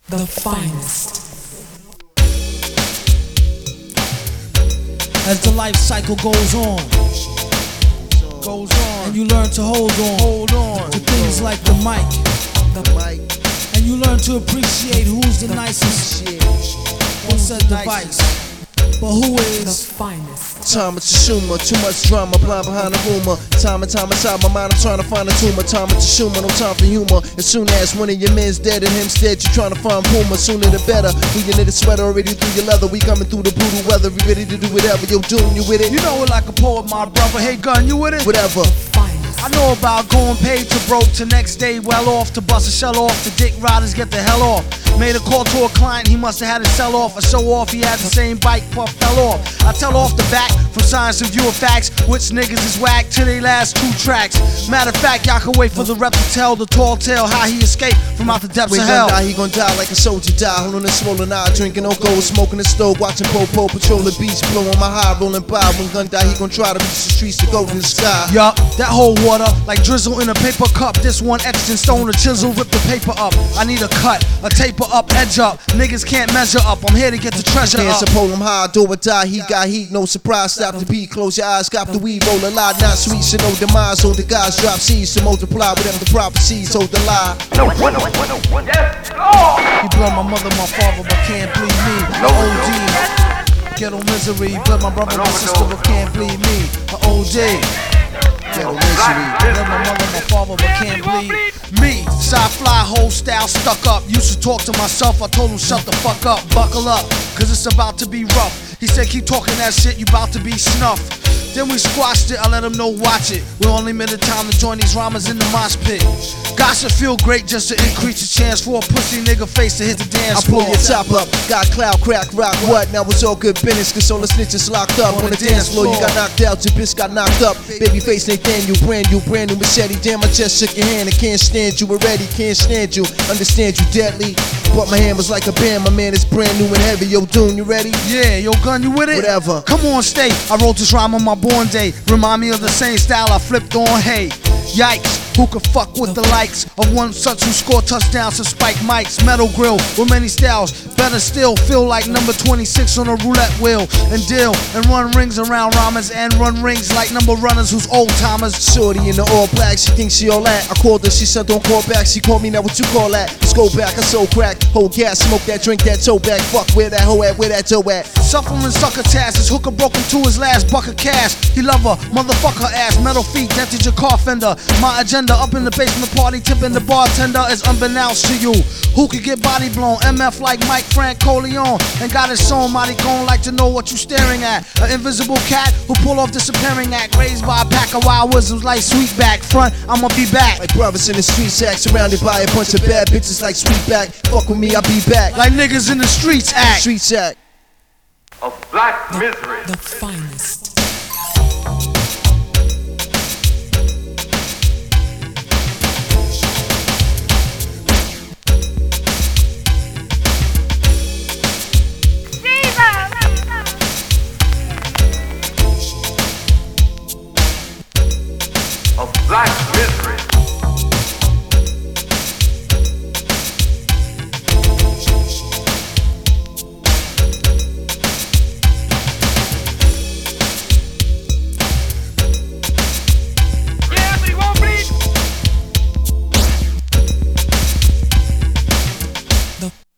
The finest. As the life cycle goes on, and you learn to hold on to things like the mic, and you learn to appreciate who's the nicest on said device, but who The is finest. Time it's a Schumer, too much drama, blind behind the rumor. Time and time inside my mind, I'm trying to find a tumor. Time it's a Schumer, no time for humor. As soon as one of your men's dead and him's dead, you trying to find Puma. Sooner the better. We in the sweater already through your leather. We coming through the brutal weather. We ready to do whatever. Yo, Doom, you with it? you know it like a poet, my brother. Hey, gun, you with it? Whatever. Finest. I know about going paid to broke to next day well off, to bust a shell off, to dick riders get the hell off. Made a call to a client, he must have had to sell off. A show off, he had the same bike, puff fell off. I tell off the back, from science and view of facts, which niggas is whack to they last 2 tracks. Matter of fact, y'all can wait for the rep to tell the tall tale how he escaped from out the depths When of gun hell. die, he gon' die like a soldier die. Holding a swollen eye, drinking no gold, smoking the stove, watching Popo patrol the beach, blowing my high, rolling by. When gun die, he gon' try to reach the streets to go to the sky. Yup, that whole water like drizzle in a paper cup. This one extra stone, a chisel, rip the paper up. I need a cut, a taper up, edge up. Niggas can't measure up. I'm here to get the treasure Hands up. up, hold him high, do or die. He got heat, no surprise. Stop the beat, close your eyes, got the weed, roll a lot, not sweet, so no demise. Hold the guys, drop seeds to multiply whatever the prophecies. Hold the lie. He blow my mother, my father, but can't bleed me. OD, ghetto misery. Blood my brother, my sister, but can't bleed me. OD. Ghetto misery. Blood my mother, my father, but can't bleed me. Side fly, whole style stuck up. Used to talk to myself, I told him shut the fuck up. Buckle up, cause it's about to be rough. He said keep talking that shit, you about to be snuffed. Then we squashed it, I let him know watch it. We only made the time to join these rhymers in the mosh pit. God should feel great just to increase the chance for a pussy nigga face to hit the I dance pull floor. your top up, got cloud, crack, rock, what? Now it's all good business, cause all the snitches locked up. On the dance floor, you got knocked out, your bitch got knocked up. Babyface Nathaniel, brand new machete. Damn, I just shook your hand, I can't stand you already, can't stand you. Understand you deadly, but my hand was like a band. My man is brand new and heavy. Yo, Doom, you ready? Yeah, yo, gun, you with it? Whatever. Come on, stay. I wrote this rhyme on my born day. Remind me of the same style I flipped on. Hey, yikes, who could fuck with the likes of one such who scored touchdowns to spike mics? Metal grill with many styles. Better still, feel like number 26 on a roulette wheel. And deal and run rings around rhymers and run rings like number runners who's old timers. Shorty in the all black, she thinks she all that. I called her, she said don't call back. She called me, now what you call that? Let's go back, I sold crack, hold gas, smoke that, drink that, toe back. Fuck, where that hoe at, where that toe at? Suffering sucker task, his hooker broke him to his last buck of cash. He love her, motherfucker ass, metal feet, dented your car fender. My agenda up in the basement party, tipping the bartender is unbeknownst to you. Who could get body blown? MF like Mike Frank Corleone, and got his own mighty gone like to know what you staring at. An invisible cat who pull off disappearing act, raised by a pack of wild wisdoms like Sweetback. Front, I'ma be back. Like brothers in the streets act, surrounded by a bunch of bad bitches like Sweetback. Fuck with me, I'll be back. Like niggas in the streets act. Streets act. Of black misery. The finest.